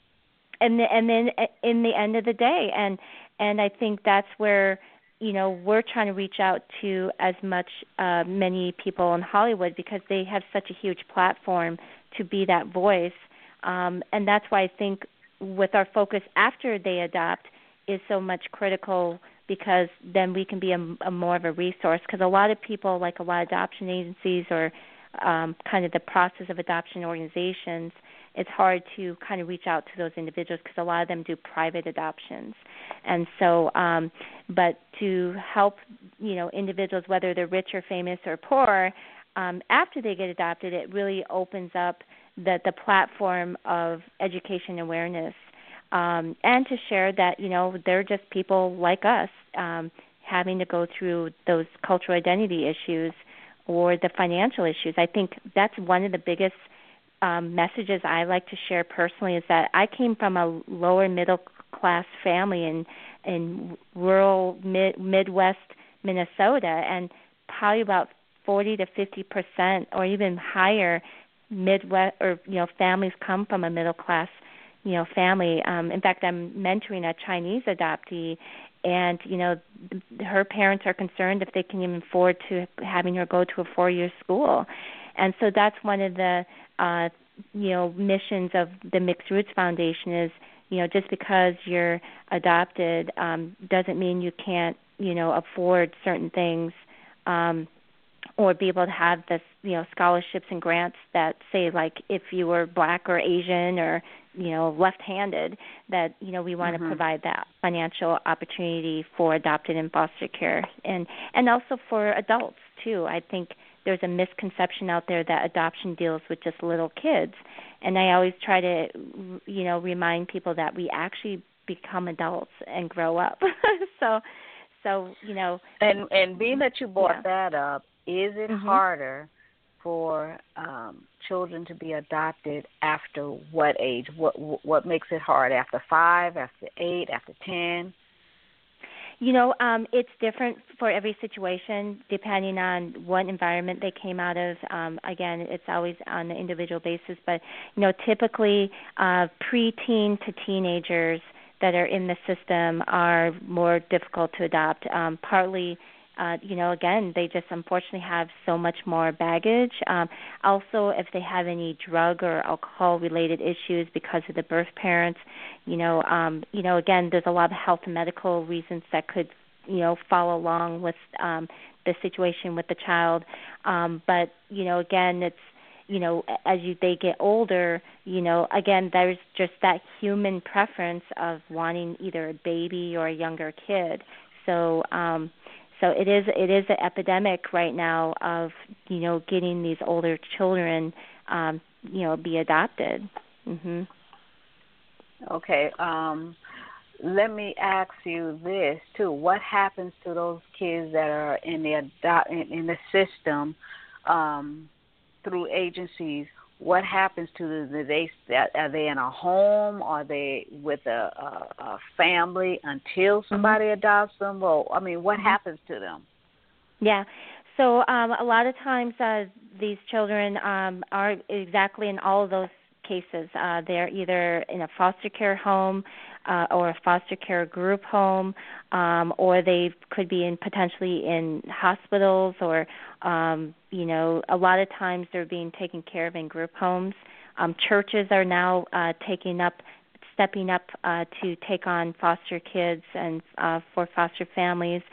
And the, and then in the end of the day, and and I think that's where, you know, we're trying to reach out to as much uh, many people in Hollywood because they have such a huge platform to be that voice, um, and that's why I think with our focus after they adopt is so much critical because then we can be a, a more of a resource because a lot of people, like a lot of adoption agencies or um, kind of the process of adoption organizations, it's hard to kind of reach out to those individuals because a lot of them do private adoptions. And so, um, but to help, you know, individuals, whether they're rich or famous or poor, um, after they get adopted, it really opens up the, the platform of education awareness um, and to share that, you know, they're just people like us um, having to go through those cultural identity issues or the financial issues. I think that's one of the biggest Um, messages I like to share personally is that I came from a lower middle class family in in rural mid, Midwest Minnesota, and probably about forty to fifty percent, or even higher, Midwest or you know families come from a middle class, you know, family. Um, in fact, I'm mentoring a Chinese adoptee, and you know, her parents are concerned if they can even afford to having her go to a four-year school, and so that's one of the Uh, you know, missions of the Mixed Roots Foundation is, you know, just because you're adopted um, doesn't mean you can't, you know, afford certain things um, or be able to have this, you know, scholarships and grants that say, like, if you were black or Asian or, you know, left-handed, that, you know, we want mm-hmm. to provide that financial opportunity for adopted and foster care and, and also for adults, too. I think there's a misconception out there that adoption deals with just little kids. And I always try to, you know, remind people that we actually become adults and grow up. so, so you know. And and being that you brought yeah. that up, is it mm-hmm. harder for um, children to be adopted after what age? What what makes it hard? After five? After eight? After ten? You know, um, it's different for every situation depending on what environment they came out of. Um, again, it's always on an individual basis. But, you know, typically uh, preteen to teenagers that are in the system are more difficult to adopt, um, partly Uh, you know, again, they just unfortunately have so much more baggage. Um, also, if they have any drug or alcohol-related issues because of the birth parents, you know, um, you know, again, there's a lot of health and medical reasons that could, you know, follow along with um, the situation with the child. Um, but you know, again, it's you know, as you they get older, you know, again, there's just that human preference of wanting either a baby or a younger kid. So, um, so it is it is an epidemic right now of, you know, getting these older children, um, you know, be adopted. Mhm. Okay. Um, let me ask you this too: what happens to those kids that are in the adopt in, in the system um, through agencies? What happens to them? Do they are they in a home? Are they with a, a, a family until somebody mm-hmm. adopts them? Well, I mean, what mm-hmm. happens to them? Yeah. So um, a lot of times uh, these children um, are exactly in all of those cases. Uh, they're either in a foster care home uh, or a foster care group home, um, or they could be in potentially in hospitals, or um, you know, a lot of times they're being taken care of in group homes. Um, churches are now uh, taking up, stepping up uh, to take on foster kids and uh, for foster families.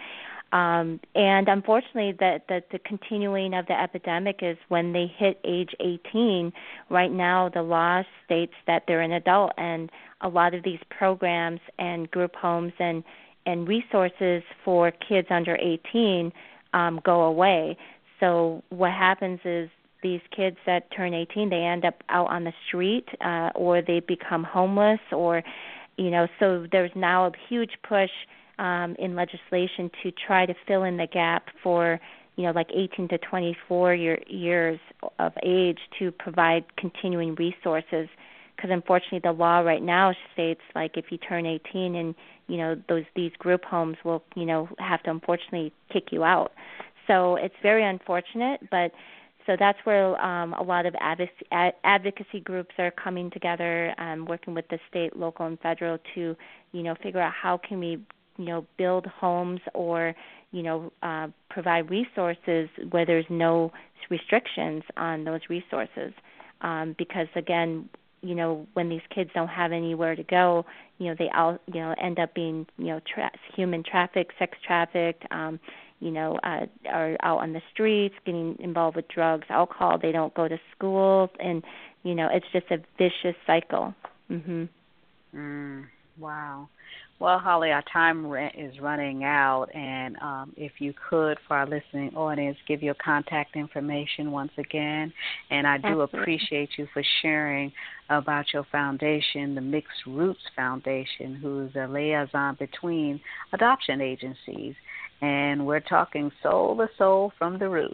Um, and unfortunately, the, the, the continuing of the epidemic is when they hit age eighteen. Right now, the law states that they're an adult, and a lot of these programs and group homes and, and resources for kids under eighteen um, go away. So what happens is these kids that turn eighteen, they end up out on the street, uh, or they become homeless, or, you know, so there's now a huge push Um, in legislation to try to fill in the gap for, you know, like eighteen to twenty-four year, years of age to provide continuing resources. Because unfortunately, the law right now states like if you turn eighteen, and you know those these group homes will, you know, have to unfortunately kick you out. So it's very unfortunate, but so that's where um, a lot of advocacy, advocacy groups are coming together, um, working with the state, local, and federal to, you know, figure out how can we, you know, build homes or, you know, uh, provide resources where there's no restrictions on those resources. Um, because, again, you know, when these kids don't have anywhere to go, you know, they all, you know, end up being, you know, tra- human trafficked, sex trafficked, um, you know, uh, are out on the streets, getting involved with drugs, alcohol. They don't go to school. And, you know, it's just a vicious cycle. Mm-hmm. Mm, wow. Well, Holly, our time is running out, and um, if you could, for our listening audience, give your contact information once again. And I do Absolutely. appreciate you for sharing about your foundation, the Mixed Roots Foundation, who's a liaison between adoption agencies. And we're talking soul to soul from the root.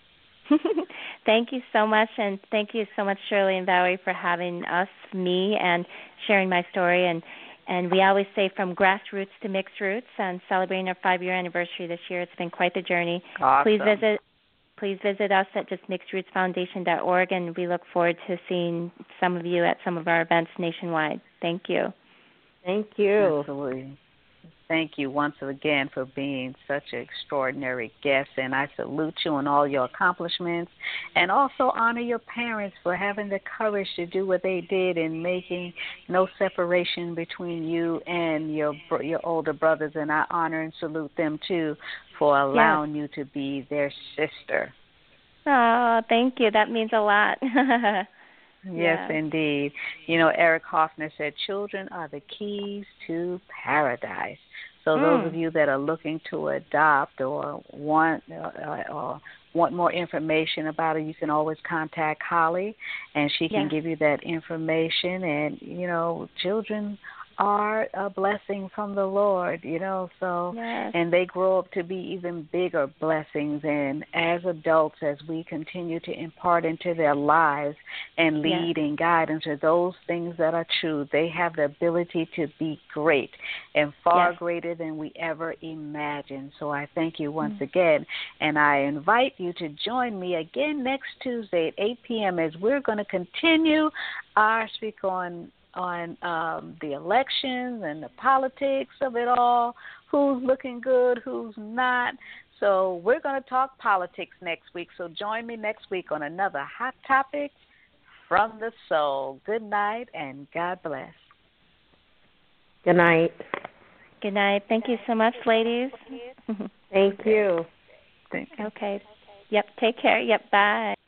Thank you so much, and thank you so much, Shirley and Valerie, for having us, me, and sharing my story. And And we always say from grassroots to mixed roots, and celebrating our five-year anniversary this year. It's been quite the journey. Awesome. Please visit please visit us at just mixed roots foundation dot org, and we look forward to seeing some of you at some of our events nationwide. Thank you. Thank you. Absolutely. Thank you once again for being such an extraordinary guest, and I salute you on all your accomplishments, and also honor your parents for having the courage to do what they did in making no separation between you and your your older brothers, and I honor and salute them too for allowing yes. you to be their sister. Oh, thank you. That means a lot. Yes, yeah. indeed. You know, Eric Hoffner said, children are the keys to paradise. So mm. those of you that are looking to adopt or want uh, or want more information about it, you can always contact Holly, and she can yes. give you that information. And, you know, children are a blessing from the Lord, you know, so, yes. and they grow up to be even bigger blessings. And as adults, as we continue to impart into their lives and lead yes. and guide into those things that are true, they have the ability to be great and far yes. greater than we ever imagined. So I thank you once mm-hmm. again, and I invite you to join me again next Tuesday at eight p.m. as we're going to continue our speak on on um, the elections and the politics of it all, who's looking good, who's not. So we're going to talk politics next week. So join me next week on another Hot Topic from the Soul. Good night, and God bless. Good night. Good night. Thank you so much, ladies. Thank you. Thank you. Okay. Yep, take care. Yep, bye.